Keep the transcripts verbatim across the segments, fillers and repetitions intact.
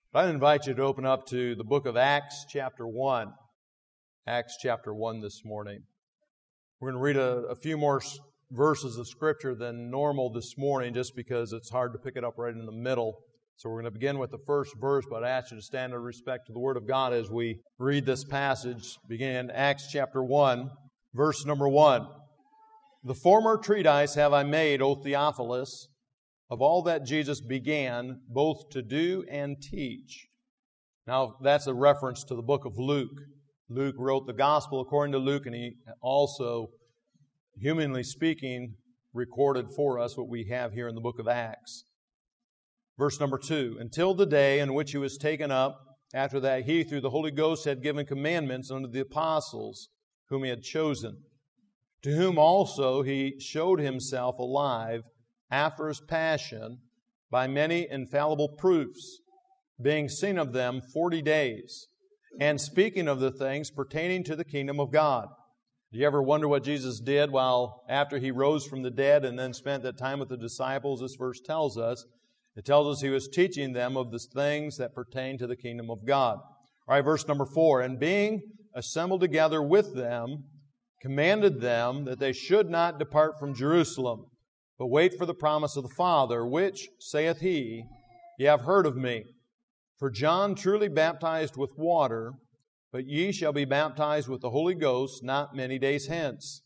I invite you to open up to the book of Acts chapter one. Acts chapter one this morning. We're going to read a, a few more verses of Scripture than normal this morning just because it's hard to pick it up right in the middle. So we're going to begin with the first verse, but I ask you to stand in respect to the Word of God as we read this passage. Begin Acts chapter one, verse number one. The former treatise have I made, O Theophilus, of all that Jesus began both to do and teach. Now, that's a reference to the book of Luke. Luke wrote the gospel according to Luke, and he also, humanly speaking, recorded for us what we have here in the book of Acts. Verse number two, until the day in which he was taken up, after that he, through the Holy Ghost, had given commandments unto the apostles whom he had chosen, to whom also he showed himself alive after his passion by many infallible proofs, being seen of them forty days, and speaking of the things pertaining to the kingdom of God. Do you ever wonder what Jesus did while after he rose from the dead and then spent that time with the disciples? This verse tells us. It tells us he was teaching them of the things that pertain to the kingdom of God. All right, verse number four. And being assembled together with them, commanded them that they should not depart from Jerusalem, but wait for the promise of the Father, which, saith he, ye have heard of me. For John truly baptized with water, but ye shall be baptized with the Holy Ghost not many days hence.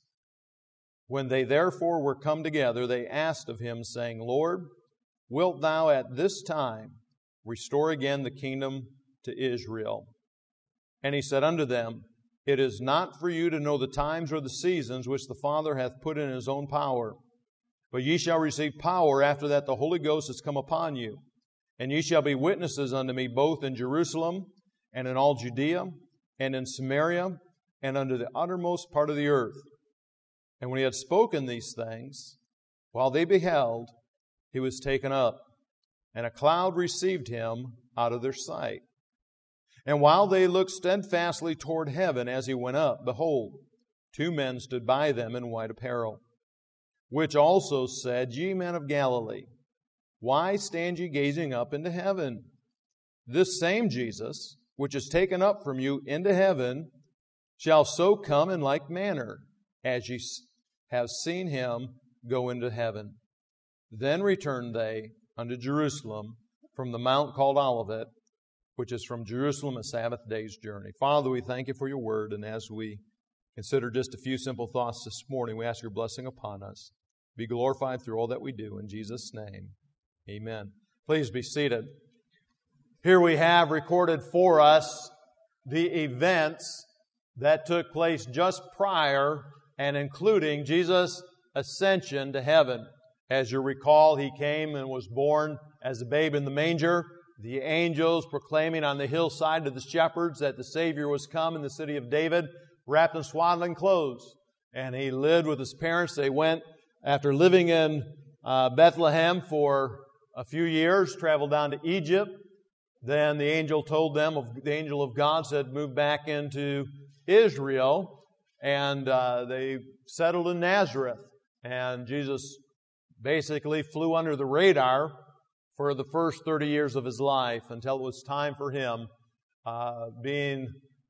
When they therefore were come together, they asked of him, saying, Lord, wilt thou at this time restore again the kingdom to Israel? And he said unto them, It is not for you to know the times or the seasons which the Father hath put in His own power, but ye shall receive power after that the Holy Ghost is come upon you. And ye shall be witnesses unto me both in Jerusalem and in all Judea and in Samaria and unto the uttermost part of the earth. And when he had spoken these things, while they beheld, he was taken up, and a cloud received him out of their sight. And while they looked steadfastly toward heaven as he went up, behold, two men stood by them in white apparel, which also said, Ye men of Galilee, why stand ye gazing up into heaven? This same Jesus, which is taken up from you into heaven, shall so come in like manner as ye have seen him go into heaven. Then returned they unto Jerusalem from the mount called Olivet, which is from Jerusalem a Sabbath day's journey. Father, we thank you for your word, and as we consider just a few simple thoughts this morning, we ask your blessing upon us. Be glorified through all that we do. In Jesus' name, amen. Please be seated. Here we have recorded for us the events that took place just prior and including Jesus' ascension to heaven. As you recall, he came and was born as a babe in the manger. The angels proclaiming on the hillside to the shepherds that the Savior was come in the city of David, wrapped in swaddling clothes. And he lived with his parents. They went, after living in uh, Bethlehem for a few years, traveled down to Egypt. Then the angel told them, of, the angel of God said, move back into Israel. And uh, they settled in Nazareth. And Jesus basically flew under the radar for the first thirty years of his life until it was time for him, uh, being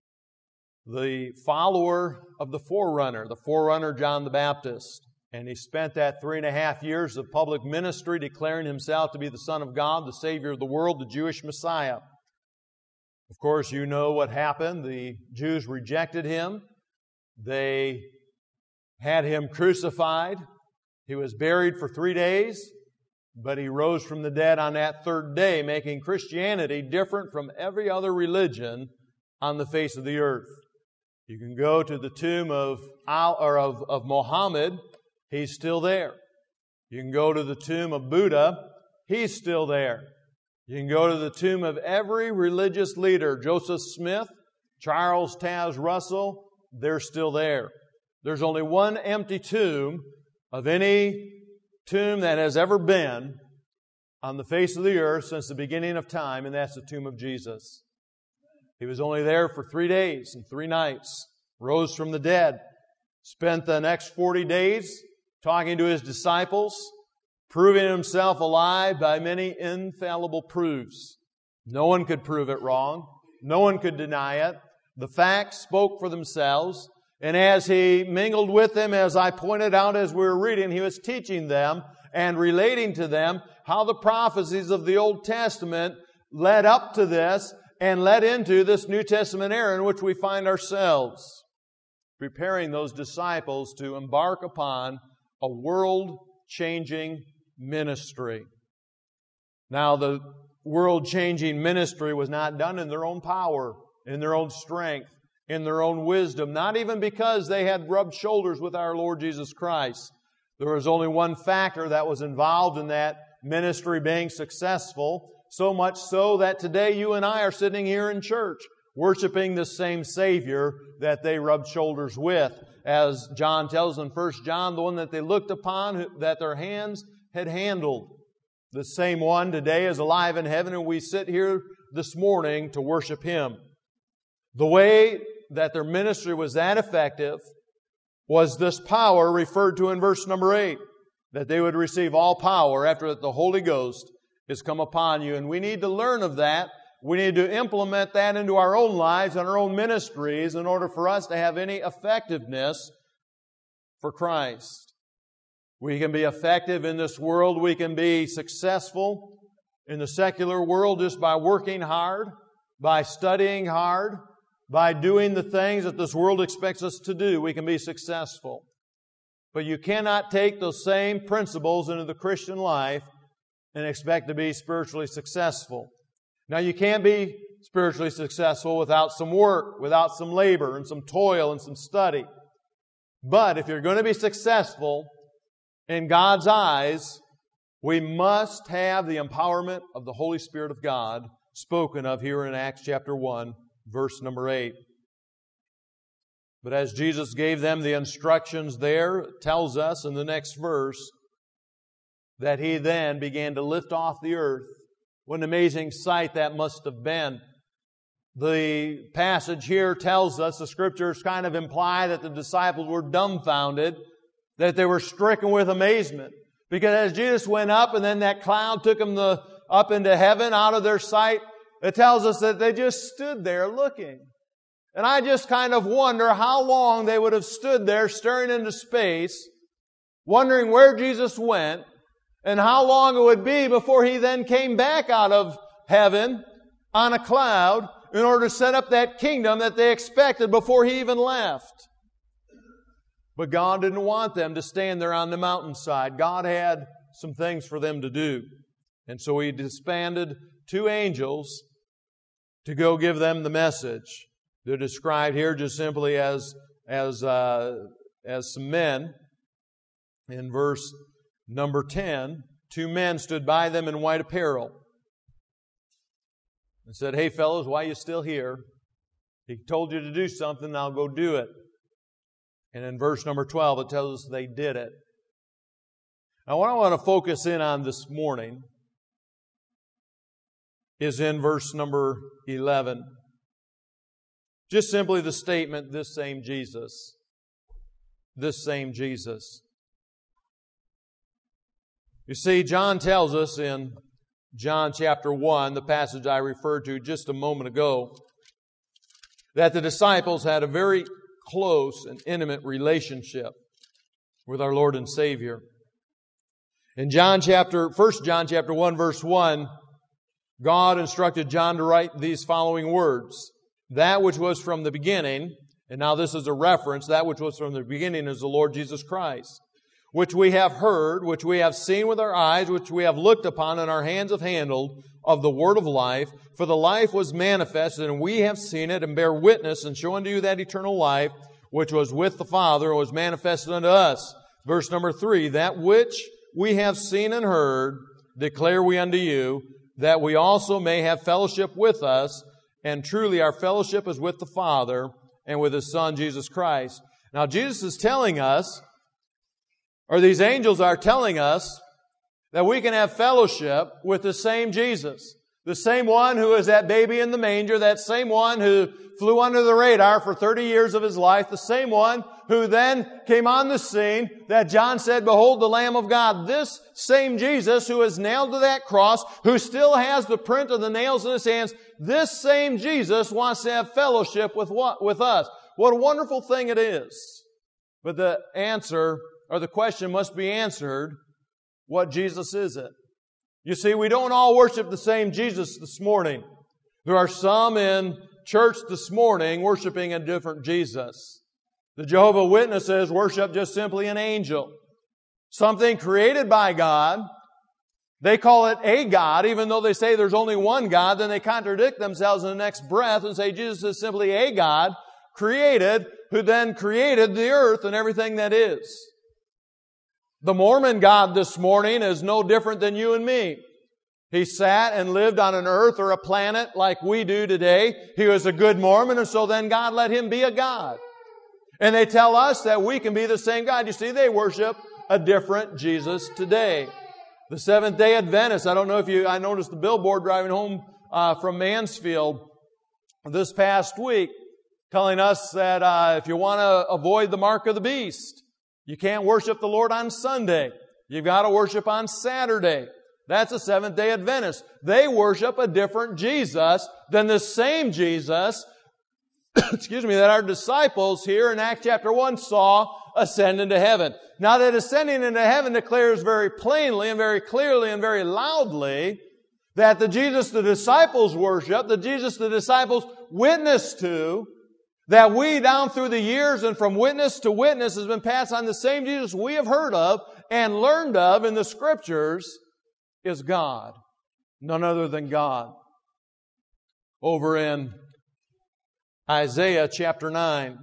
the follower of the forerunner, the forerunner John the Baptist. And he spent that three and a half years of public ministry declaring himself to be the Son of God, the Savior of the world, the Jewish Messiah. Of course, you know what happened. The Jews rejected him. They had him crucified. He was buried for three days, but he rose from the dead on that third day, making Christianity different from every other religion on the face of the earth. You can go to the tomb of Al, or of, of Muhammad. He's still there. You can go to the tomb of Buddha. He's still there. You can go to the tomb of every religious leader, Joseph Smith, Charles Taze Russell. They're still there. There's only one empty tomb of any tomb that has ever been on the face of the earth since the beginning of time, and that's the tomb of Jesus. He was only there for three days and three nights, rose from the dead, spent the next forty days talking to his disciples, proving himself alive by many infallible proofs. No one could prove it wrong. No one could deny it. The facts spoke for themselves. And as He mingled with them, as I pointed out as we were reading, He was teaching them and relating to them how the prophecies of the Old Testament led up to this and led into this New Testament era in which we find ourselves, preparing those disciples to embark upon a world-changing ministry. Now, the world-changing ministry was not done in their own power, in their own strength, in their own wisdom, not even because they had rubbed shoulders with our Lord Jesus Christ. There was only one factor that was involved in that ministry being successful, so much so that today you and I are sitting here in church worshiping the same Savior that they rubbed shoulders with. As John tells in First John, the one that they looked upon, that their hands had handled. The same one today is alive in heaven, and we sit here this morning to worship Him. The way that their ministry was that effective was this power referred to in verse number eight, that they would receive all power after that the Holy Ghost is come upon you. And we need to learn of that. We need to implement that into our own lives and our own ministries in order for us to have any effectiveness for Christ. We can be effective in this world. We can be successful in the secular world just by working hard, by studying hard, by doing the things that this world expects us to do. We can be successful. But you cannot take those same principles into the Christian life and expect to be spiritually successful. Now, you can't be spiritually successful without some work, without some labor and some toil and some study. But if you're going to be successful in God's eyes, we must have the empowerment of the Holy Spirit of God spoken of here in Acts chapter one, verse number eight. But as Jesus gave them the instructions there, it tells us in the next verse that He then began to lift off the earth. What an amazing sight that must have been. The passage here tells us, the Scriptures kind of imply that the disciples were dumbfounded, that they were stricken with amazement. Because as Jesus went up and then that cloud took Him the, up into heaven out of their sight, it tells us that they just stood there looking. And I just kind of wonder how long they would have stood there staring into space, wondering where Jesus went, and how long it would be before He then came back out of heaven on a cloud in order to set up that kingdom that they expected before He even left. But God didn't want them to stand there on the mountainside. God had some things for them to do. And so He disbanded two angels to go give them the message. They're described here just simply as, as, uh, as some men. In verse number ten, two men stood by them in white apparel and said, "Hey fellows, why are you still here? He told you to do something, now go do it." And in verse number twelve, it tells us they did it. Now what I want to focus in on this morning is in verse number eleven. Just simply the statement, "This same Jesus." This same Jesus. You see, John tells us in John chapter one, the passage I referred to just a moment ago, that the disciples had a very close and intimate relationship with our Lord and Savior. In John chapter, First John chapter one, verse one, God instructed John to write these following words: "That which was from the beginning," and now this is a reference, "that which was from the beginning is the Lord Jesus Christ, which we have heard, which we have seen with our eyes, which we have looked upon and our hands have handled, of the word of life. For the life was manifested, and we have seen it, and bear witness, and show unto you that eternal life, which was with the Father, and was manifested unto us." Verse number three, "That which we have seen and heard, declare we unto you, that we also may have fellowship with us, and truly our fellowship is with the Father, and with His Son, Jesus Christ." Now Jesus is telling us, or these angels are telling us, that we can have fellowship with the same Jesus. The same one who is that baby in the manger, that same one who flew under the radar for thirty years of His life, the same one who then came on the scene that John said, behold the Lamb of God. This same Jesus who is nailed to that cross, who still has the print of the nails in His hands, this same Jesus wants to have fellowship with what? With us. What a wonderful thing it is. But the answer, or the question must be answered, what Jesus is it? You see, we don't all worship the same Jesus this morning. There are some in church this morning worshiping a different Jesus. The Jehovah's Witnesses worship just simply an angel. Something created by God. They call it a God, even though they say there's only one God. Then they contradict themselves in the next breath and say Jesus is simply a God created, who then created the earth and everything that is. The Mormon God this morning is no different than you and me. He sat and lived on an earth or a planet like we do today. He was a good Mormon, and so then God let him be a God. And they tell us that we can be the same God. You see, they worship a different Jesus today. The Seventh-day Adventists, I don't know if you, I noticed the billboard driving home uh, from Mansfield this past week, telling us that uh, if you want to avoid the mark of the beast, you can't worship the Lord on Sunday. You've got to worship on Saturday. That's a Seventh-day Adventist. They worship a different Jesus than the same Jesus, excuse me, that our disciples here in Acts chapter one saw ascend into heaven. Now that ascending into heaven declares very plainly and very clearly and very loudly that the Jesus the disciples worship, the Jesus the disciples witness to, that we down through the years and from witness to witness has been passed on, the same Jesus we have heard of and learned of in the Scriptures is God. None other than God. Over in Isaiah chapter nine.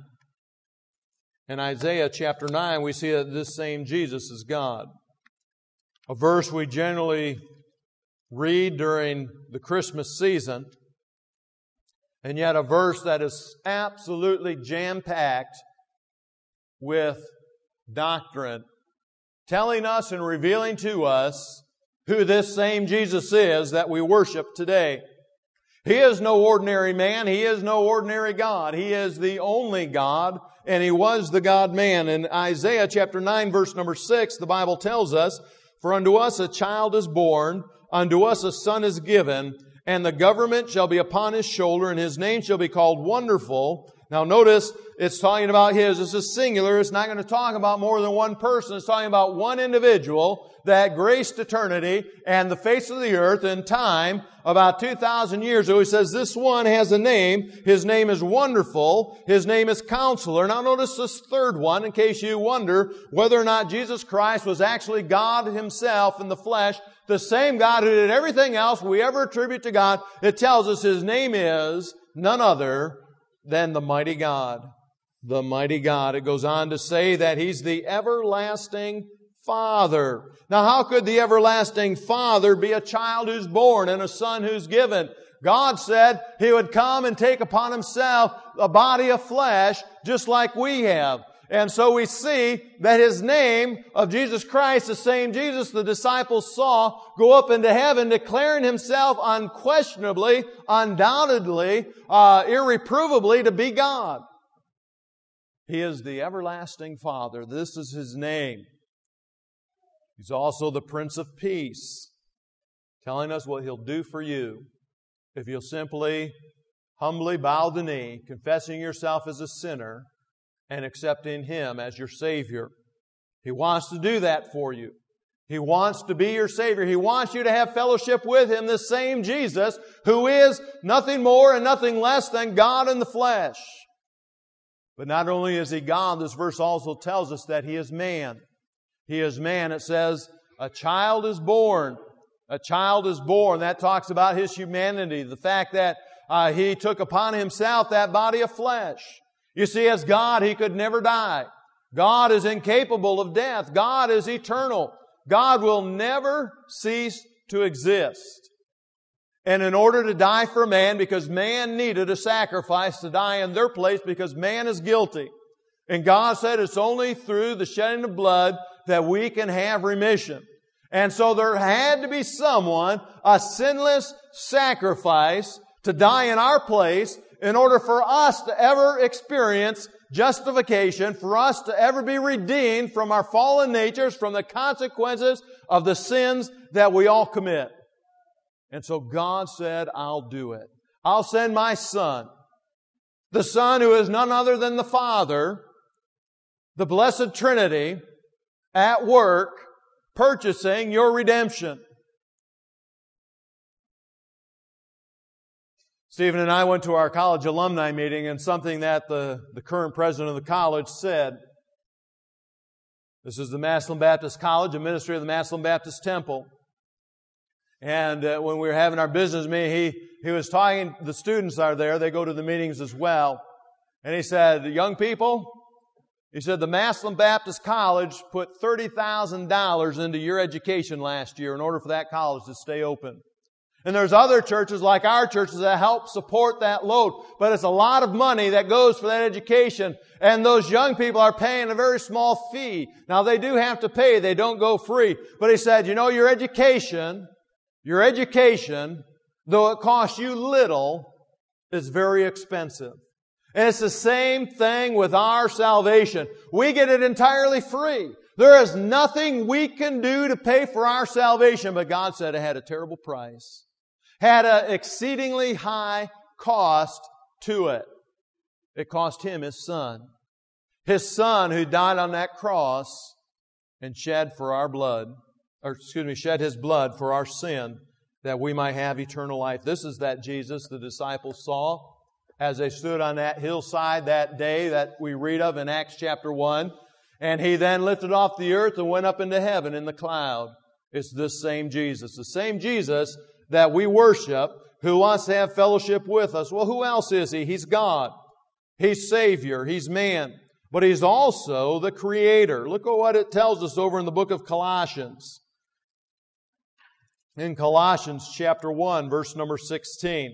In Isaiah chapter nine, we see that this same Jesus is God. A verse we generally read during the Christmas season, and yet a verse that is absolutely jam-packed with doctrine, telling us and revealing to us who this same Jesus is that we worship today. He is no ordinary man. He is no ordinary God. He is the only God, and He was the God-man. In Isaiah chapter nine, verse number six, the Bible tells us, for unto us a child is born, unto us a son is given, and the government shall be upon His shoulder, and His name shall be called Wonderful. Now notice, it's talking about His. This is singular. It's not going to talk about more than one person. It's talking about one individual that graced eternity and the face of the earth in time about two thousand years ago. He says this one has a name. His name is Wonderful. His name is Counselor. Now notice this third one, in case you wonder whether or not Jesus Christ was actually God Himself in the flesh, the same God who did everything else we ever attribute to God. It tells us His name is none other than the mighty God. The mighty God. It goes on to say that He's the everlasting Father. Now how could the everlasting Father be a child who's born and a son who's given? God said He would come and take upon Himself a body of flesh just like we have. And so we see that His name of Jesus Christ, the same Jesus the disciples saw go up into heaven, declaring Himself unquestionably, undoubtedly, uh, irreprovably to be God. He is the everlasting Father. This is His name. He's also the Prince of Peace, telling us what He'll do for you if you'll simply, humbly bow the knee, confessing yourself as a sinner, and accepting Him as your Savior. He wants to do that for you. He wants to be your Savior. He wants you to have fellowship with Him, the same Jesus who is nothing more and nothing less than God in the flesh. But not only is He God, this verse also tells us that He is man. He is man. It says, a child is born. A child is born. That talks about His humanity. The fact that uh, He took upon Himself that body of flesh. You see, as God, He could never die. God is incapable of death. God is eternal. God will never cease to exist. And in order to die for man, because man needed a sacrifice to die in their place because man is guilty. And God said it's only through the shedding of blood that we can have remission. And so there had to be someone, a sinless sacrifice, to die in our place in order for us to ever experience justification, for us to ever be redeemed from our fallen natures, from the consequences of the sins that we all commit. And so God said, I'll do it. I'll send my Son, the Son who is none other than the Father, the Blessed Trinity, at work, purchasing your redemption. Stephen and I went to our college alumni meeting, and something that the, the current president of the college said. This is the Massillon Baptist College, a ministry of the Massillon Baptist Temple. And uh, when we were having our business meeting, he, he was talking, the students are there, they go to the meetings as well. And he said, young people, he said, the Massillon Baptist College put thirty thousand dollars into your education last year in order for that college to stay open. And there's other churches like our churches that help support that load. But it's a lot of money that goes for that education. And those young people are paying a very small fee. Now they do have to pay. They don't go free. But he said, you know, your education, your education, though it costs you little, is very expensive. And it's the same thing with our salvation. We get it entirely free. There is nothing we can do to pay for our salvation. But God said it had a terrible price. Had an exceedingly high cost to it. It cost Him His Son. His Son who died on that cross and shed for our blood, or excuse me, shed His blood for our sin, that we might have eternal life. This is that Jesus the disciples saw as they stood on that hillside that day that we read of in Acts chapter one. And He then lifted off the earth and went up into heaven in the cloud. It's this same Jesus. The same Jesus that we worship, who wants to have fellowship with us. Well, who else is He? He's God. He's Savior. He's man. But He's also the Creator. Look at what it tells us over in the book of Colossians. In Colossians chapter one, verse number sixteen.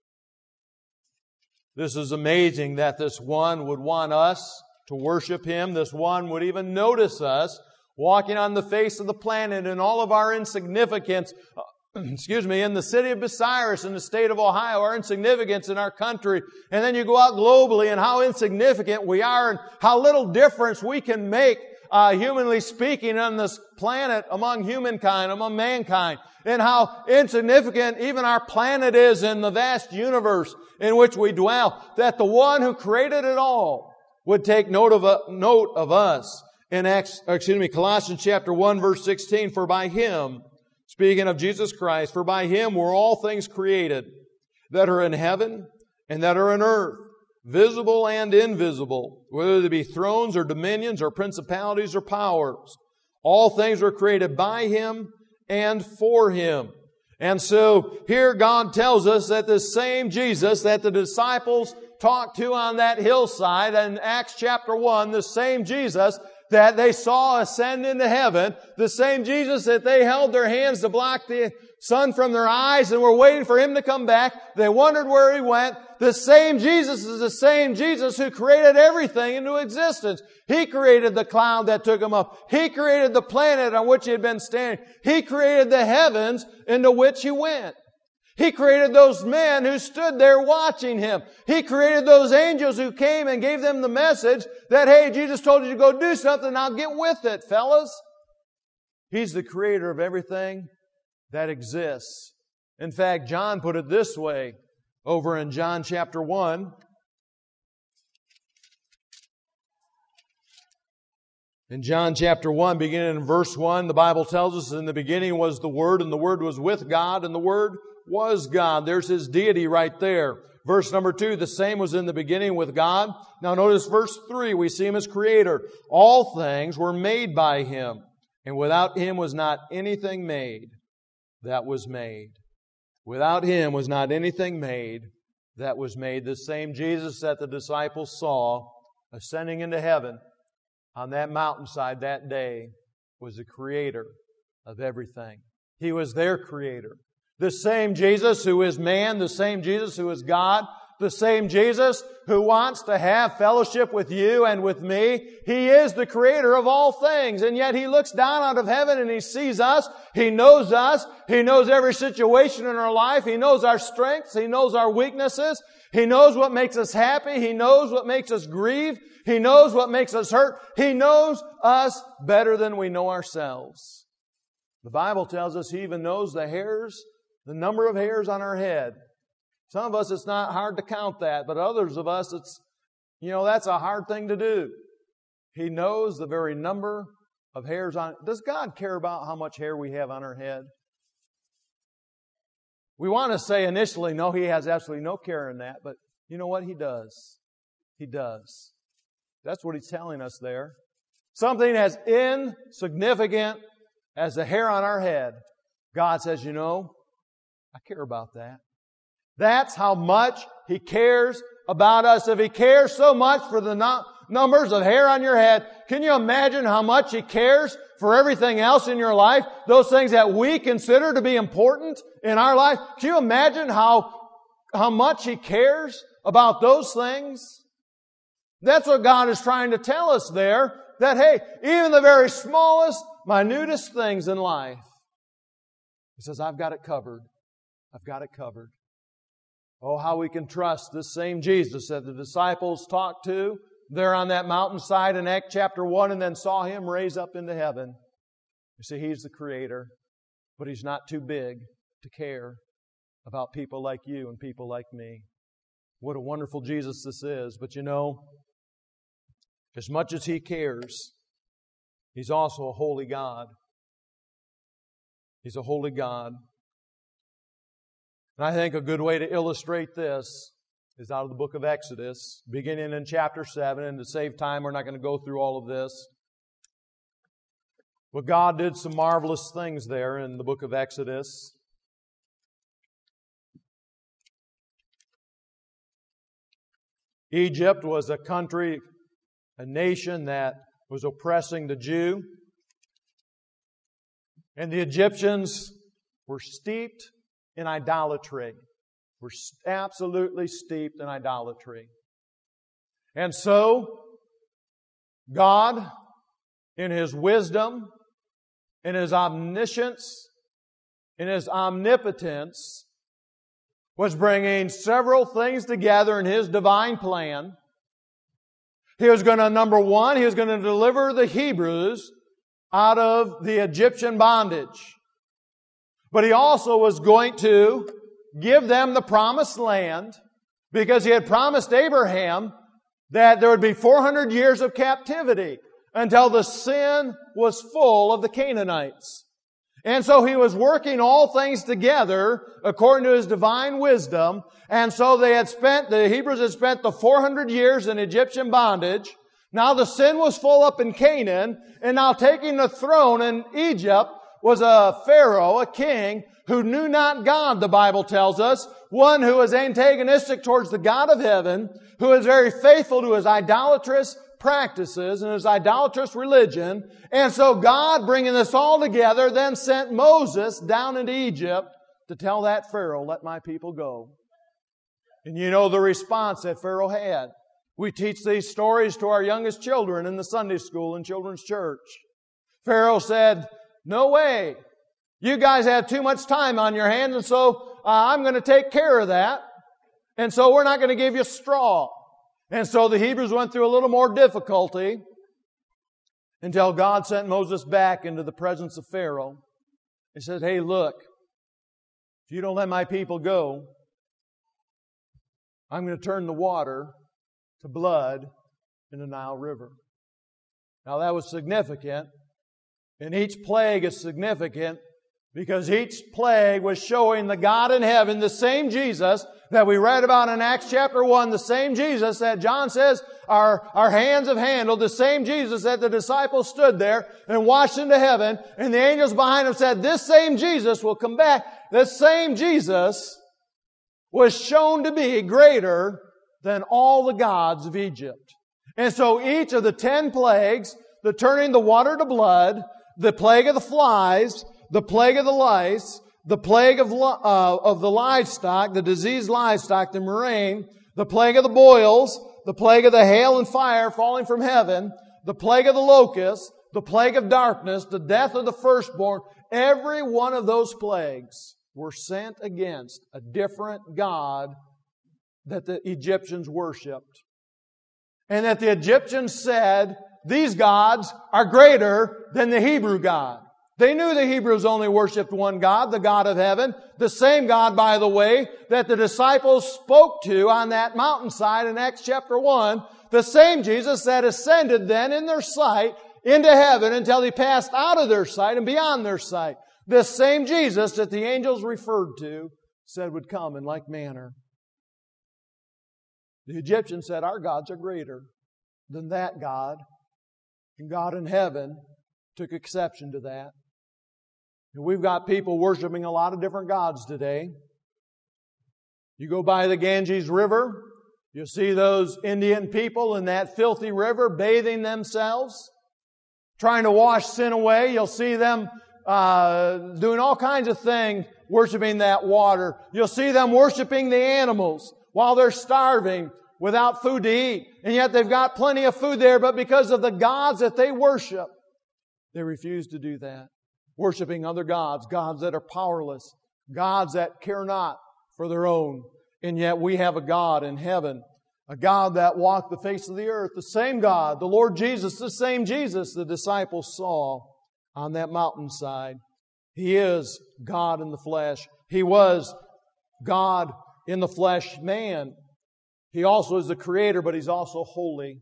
This is amazing that this one would want us to worship Him. This one would even notice us walking on the face of the planet in all of our insignificance. Excuse me, in the city of Bucyrus, in the state of Ohio, our insignificance in our country. And then you go out globally and how insignificant we are and how little difference we can make, uh, humanly speaking, on this planet among humankind, among mankind. And how insignificant even our planet is in the vast universe in which we dwell. That the one who created it all would take note of, uh, note of us. In Acts, excuse me, Colossians chapter one, verse sixteen, for by Him, speaking of Jesus Christ, for by Him were all things created that are in heaven and that are in earth, visible and invisible, whether they be thrones or dominions or principalities or powers. All things were created by Him and for Him. And so here God tells us that the same Jesus that the disciples talked to on that hillside in Acts chapter one, the same Jesus that they saw ascend into heaven, the same Jesus that they held their hands to block the sun from their eyes and were waiting for Him to come back. They wondered where He went. The same Jesus is the same Jesus who created everything into existence. He created the cloud that took Him up. He created the planet on which He had been standing. He created the heavens into which He went. He created those men who stood there watching Him. He created those angels who came and gave them the message that, hey, Jesus told you to go do something, now get with it, fellas. He's the creator of everything that exists. In fact, John put it this way over in John chapter one. In John chapter one, beginning in verse one, the Bible tells us, in the beginning was the Word, and the Word was with God, and the Word was God. There's His deity right there. Verse number two, the same was in the beginning with God. Now notice verse three, we see Him as Creator. All things were made by Him, and without Him was not anything made that was made. Without Him was not anything made that was made. The same Jesus that the disciples saw ascending into heaven on that mountainside that day was the Creator of everything. He was their Creator. The same Jesus who is man, the same Jesus who is God, the same Jesus who wants to have fellowship with you and with me. He is the creator of all things, and yet He looks down out of heaven and He sees us. He knows us. He knows every situation in our life. He knows our strengths. He knows our weaknesses. He knows what makes us happy. He knows what makes us grieve. He knows what makes us hurt. He knows us better than we know ourselves. The Bible tells us He even knows the hairs, the number of hairs on our head. Some of us, it's not hard to count that, but others of us, it's, you know, that's a hard thing to do. He knows the very number of hairs on. Does God care about how much hair we have on our head? We want to say initially, no, He has absolutely no care in that, but you know what? He does. He does. That's what He's telling us there. Something as insignificant as the hair on our head, God says, you know, I care about that. That's how much He cares about us. If He cares so much for the no- numbers of hair on your head, can you imagine how much He cares for everything else in your life? Those things that we consider to be important in our life. Can you imagine how, how much He cares about those things? That's what God is trying to tell us there. That, hey, even the very smallest, minutest things in life, He says, I've got it covered. I've got it covered. Oh, how we can trust this same Jesus that the disciples talked to there on that mountainside in Acts chapter one and then saw Him raise up into heaven. You see, He's the Creator, but He's not too big to care about people like you and people like me. What a wonderful Jesus this is. But you know, as much as He cares, He's also a holy God. He's a holy God. And I think a good way to illustrate this is out of the book of Exodus, beginning in chapter seven. And to save time, we're not going to go through all of this. But God did some marvelous things there in the book of Exodus. Egypt was a country, a nation that was oppressing the Jew. And the Egyptians were steeped in idolatry. Were absolutely steeped in idolatry. And so, God, in His wisdom, in His omniscience, in His omnipotence, was bringing several things together in His divine plan. He was going to, number one, He was going to deliver the Hebrews out of the Egyptian bondage. But He also was going to give them the promised land because He had promised Abraham that there would be four hundred years of captivity until the sin was full of the Canaanites. And so He was working all things together according to His divine wisdom. And so they had spent, the Hebrews had spent the four hundred years in Egyptian bondage. Now the sin was full up in Canaan, and now taking the throne in Egypt was a Pharaoh, a king, who knew not God, the Bible tells us. One who was antagonistic towards the God of heaven, who was very faithful to his idolatrous practices and his idolatrous religion. And so God, bringing this all together, then sent Moses down into Egypt to tell that Pharaoh, let my people go. And you know the response that Pharaoh had. We teach these stories to our youngest children in the Sunday school and children's church. Pharaoh said, no way. You guys have too much time on your hands, and so uh, I'm going to take care of that. And so we're not going to give you straw. And so the Hebrews went through a little more difficulty until God sent Moses back into the presence of Pharaoh. He said, hey, look, if you don't let my people go, I'm going to turn the water to blood in the Nile River. Now that was significant. And each plague is significant because each plague was showing the God in heaven, the same Jesus that we read about in Acts chapter one, the same Jesus that John says our, our hands have handled, the same Jesus that the disciples stood there and watched into heaven, and the angels behind him said, this same Jesus will come back. This same Jesus was shown to be greater than all the gods of Egypt. And so each of the ten plagues, the turning the water to blood, the plague of the flies, the plague of the lice, the plague of, uh, of the livestock, the diseased livestock, the murrain, The plague of the boils, the plague of the hail and fire falling from heaven, the plague of the locusts, the plague of darkness, the death of the firstborn, every one of those plagues were sent against a different god that the Egyptians worshipped. And that the Egyptians said, these gods are greater than the Hebrew God. They knew the Hebrews only worshipped one God, the God of heaven. The same God, by the way, that the disciples spoke to on that mountainside in Acts chapter one. The same Jesus that ascended then in their sight into heaven until He passed out of their sight and beyond their sight. This same Jesus that the angels referred to said would come in like manner. The Egyptians said, our gods are greater than that God. And God in heaven took exception to that. And we've got people worshiping a lot of different gods today. You go by the Ganges River, you'll see those Indian people in that filthy river bathing themselves, trying to wash sin away. You'll see them uh, doing all kinds of things, worshiping that water. You'll see them worshiping the animals while they're starving without food to eat. And yet they've got plenty of food there, but because of the gods that they worship, they refuse to do that. Worshiping other gods, gods that are powerless, gods that care not for their own. And yet we have a God in heaven, a God that walked the face of the earth, the same God, the Lord Jesus, the same Jesus the disciples saw on that mountainside. He is God in the flesh. He was God in the flesh man. He also is the Creator, but He's also holy.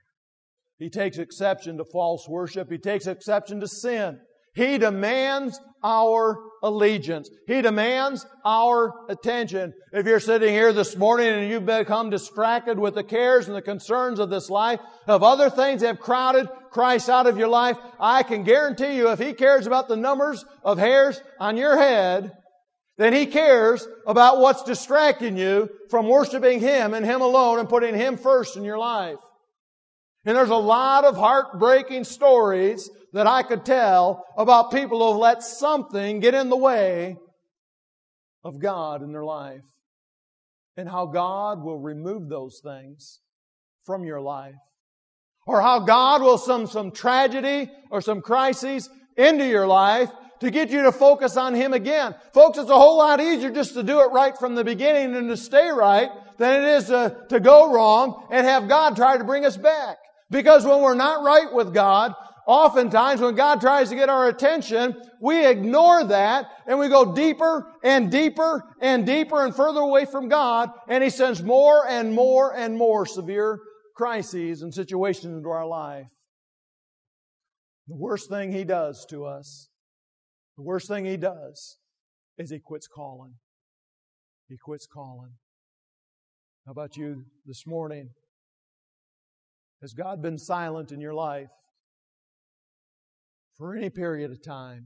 He takes exception to false worship. He takes exception to sin. He demands our allegiance. He demands our attention. If you're sitting here this morning and you've become distracted with the cares and the concerns of this life, of other things that have crowded Christ out of your life, I can guarantee you if He cares about the numbers of hairs on your head, then He cares about what's distracting you from worshiping Him and Him alone and putting Him first in your life. And there's a lot of heartbreaking stories that I could tell about people who have let something get in the way of God in their life. And how God will remove those things from your life. Or how God will some, some tragedy or some crises into your life to get you to focus on Him again. Folks, it's a whole lot easier just to do it right from the beginning and to stay right than it is to, to go wrong and have God try to bring us back. Because when we're not right with God, oftentimes when God tries to get our attention, we ignore that and we go deeper and deeper and deeper and further away from God, and He sends more and more and more severe crises and situations into our life. The worst thing He does to us, the worst thing He does is He quits calling. He quits calling. How about you this morning? Has God been silent in your life for any period of time?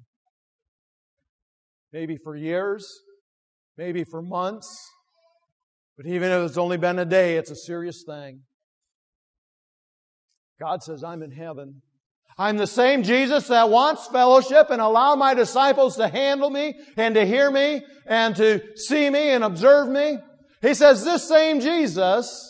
Maybe for years, maybe for months, but even if it's only been a day, it's a serious thing. God says, I'm in heaven. I'm the same Jesus that wants fellowship and allow my disciples to handle me and to hear me and to see me and observe me. He says, this same Jesus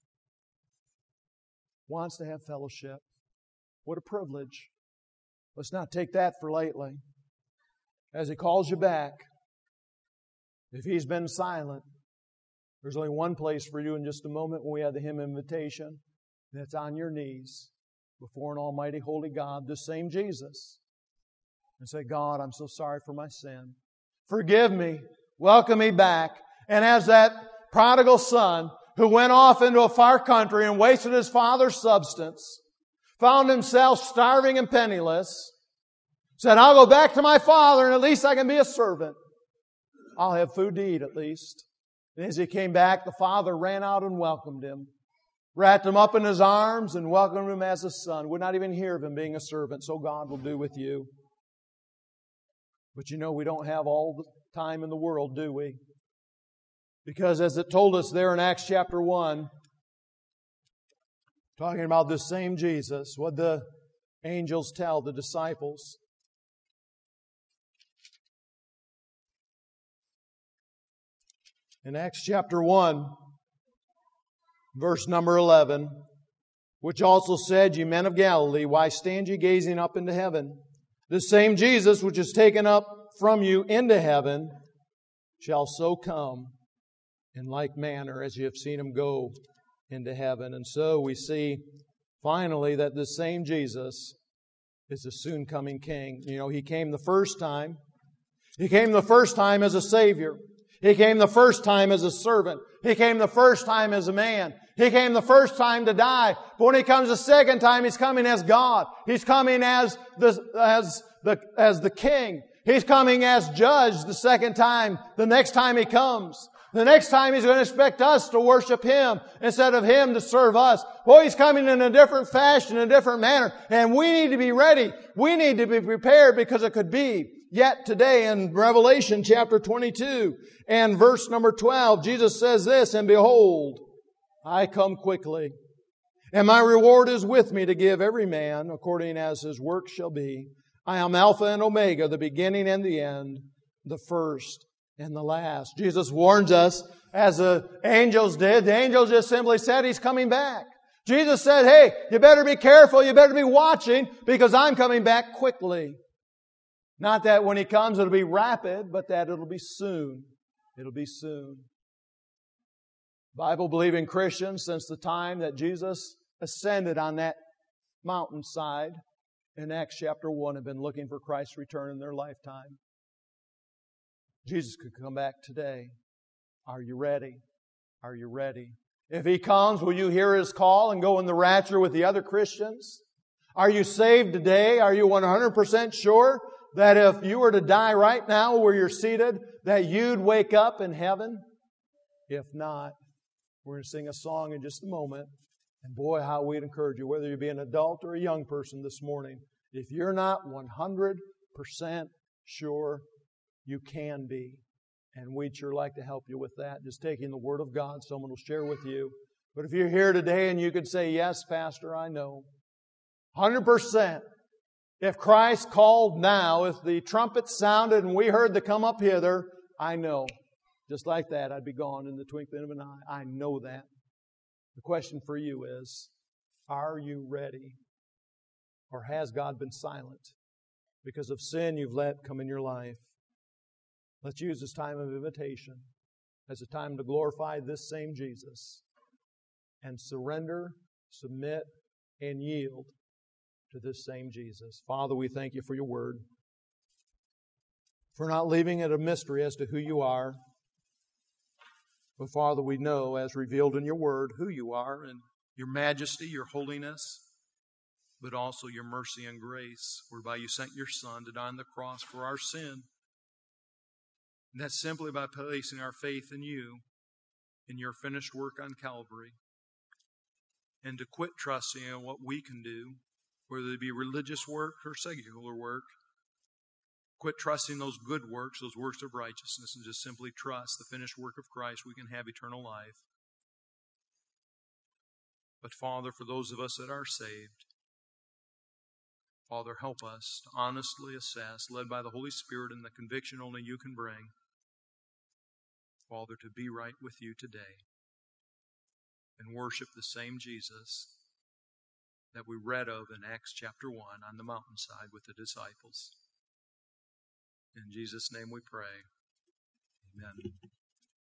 wants to have fellowship. What a privilege. Let's not take that for lightly. As He calls you back, if He's been silent, there's only one place for you in just a moment when we have the hymn invitation, and it's on your knees before an almighty holy God, this same Jesus, and say, God, I'm so sorry for my sin. Forgive me. Welcome me back. And as that prodigal son who went off into a far country and wasted his father's substance, found himself starving and penniless, said, I'll go back to my father and at least I can be a servant. I'll have food to eat at least. And as he came back, the father ran out and welcomed him, wrapped him up in his arms and welcomed him as a son. Would not even hear of him being a servant. So God will do with you. But you know, we don't have all the time in the world, do we? Because as it told us there in Acts chapter one, talking about this same Jesus, what the angels tell the disciples. In Acts chapter one, Verse number eleven, which also said, Ye men of Galilee, why stand ye gazing up into heaven? This same Jesus which is taken up from you into heaven shall so come in like manner as you have seen Him go into heaven. And so we see finally that this same Jesus is a soon coming King. You know, He came the first time. He came the first time as a Savior. He came the first time as a servant. He came the first time as a man. He came the first time to die. But when He comes the second time, He's coming as God. He's coming as the, as the, as the King. He's coming as Judge the second time, the next time He comes. The next time He's going to expect us to worship Him instead of Him to serve us. Boy, He's coming in a different fashion, in a different manner. And we need to be ready. We need to be prepared because it could be yet today. In Revelation chapter twenty-two and verse number twelve, Jesus says this, And behold, I come quickly, and my reward is with me to give every man according as his work shall be. I am Alpha and Omega, the beginning and the end, the first and the last. Jesus warns us, as the angels did. The angels just simply said He's coming back. Jesus said, hey, you better be careful, you better be watching, because I'm coming back quickly. Not that when He comes it'll be rapid, but that it'll be soon. It'll be soon. Bible-believing Christians, since the time that Jesus ascended on that mountainside in Acts chapter one, have been looking for Christ's return in their lifetime. Jesus could come back today. Are you ready? Are you ready? If He comes, will you hear His call and go in the rapture with the other Christians? Are you saved today? Are you one hundred percent sure that if you were to die right now where you're seated, that you'd wake up in heaven? If not, we're going to sing a song in just a moment. And boy, how we'd encourage you, whether you be an adult or a young person this morning, if you're not one hundred percent sure, you can be. And we'd sure like to help you with that. Just taking the Word of God, someone will share with you. But if you're here today and you could say, yes, Pastor, I know. one hundred percent. If Christ called now, if the trumpet sounded and we heard the come up hither, I know. Just like that, I'd be gone in the twinkling of an eye. I know that. The question for you is, are you ready? Or has God been silent because of sin you've let come in your life? Let's use this time of invitation as a time to glorify this same Jesus and surrender, submit, and yield to this same Jesus. Father, we thank You for Your Word, for not leaving it a mystery as to who You are. But Father, we know, as revealed in Your Word, who You are and Your majesty, Your holiness, but also Your mercy and grace, whereby You sent Your Son to die on the cross for our sin. And that's simply by placing our faith in You, in Your finished work on Calvary, and to quit trusting in what we can do, whether it be religious work or secular work. Quit trusting those good works, those works of righteousness, and just simply trust the finished work of Christ. We can have eternal life. But Father, for those of us that are saved, Father, help us to honestly assess, led by the Holy Spirit and the conviction only You can bring, Father, to be right with You today and worship the same Jesus that we read of in Acts chapter one on the mountainside with the disciples. In Jesus' name we pray. Amen.